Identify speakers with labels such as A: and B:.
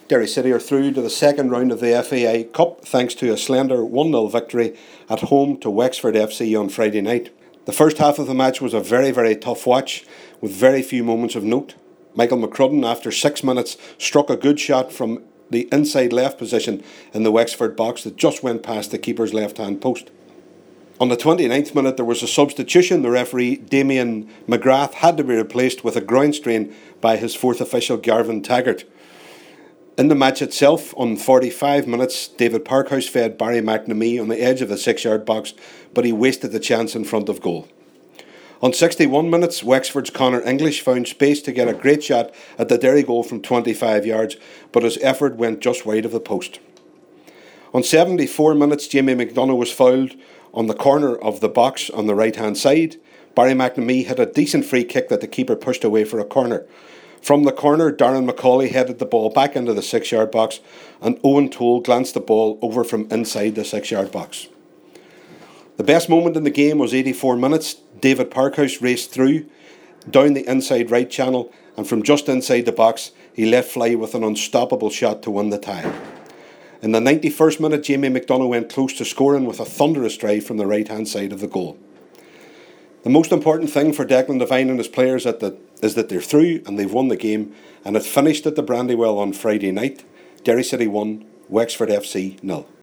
A: Derry City are through to the second round of the FAI Cup thanks to a slender 1-0 victory at home to Wexford FC on Friday night. The first half of the match was a very, very tough watch with very few moments of note. Michael McCrudden, after 6 minutes, struck a good shot from the inside left position in the Wexford box that just went past the keeper's left-hand post. On the 29th minute there was a substitution. The referee, Damien McGrath, had to be replaced with a groin strain by his fourth official, Garvin Taggart. In the match itself, on 45 minutes, David Parkhouse fed Barry McNamee on the edge of the 6-yard box, but he wasted the chance in front of goal. On 61 minutes, Wexford's Connor English found space to get a great shot at the Derry goal from 25 yards, but his effort went just wide of the post. On 74 minutes, Jamie McDonough was fouled on the corner of the box on the right-hand side. Barry McNamee had a decent free kick that the keeper pushed away for a corner. From the corner, Darren McCauley headed the ball back into the 6-yard box, and Owen Toole glanced the ball over from inside the 6-yard box. The best moment in the game was 84 minutes. David Parkhouse raced through, down the inside right channel, and from just inside the box, he let fly with an unstoppable shot to win the tie. In the 91st minute, Jamie McDonough went close to scoring with a thunderous drive from the right-hand side of the goal. The most important thing for Declan Devine and his players is that they're through and they've won the game, and it finished at the Brandywell on Friday night. Derry City 1, Wexford FC 0.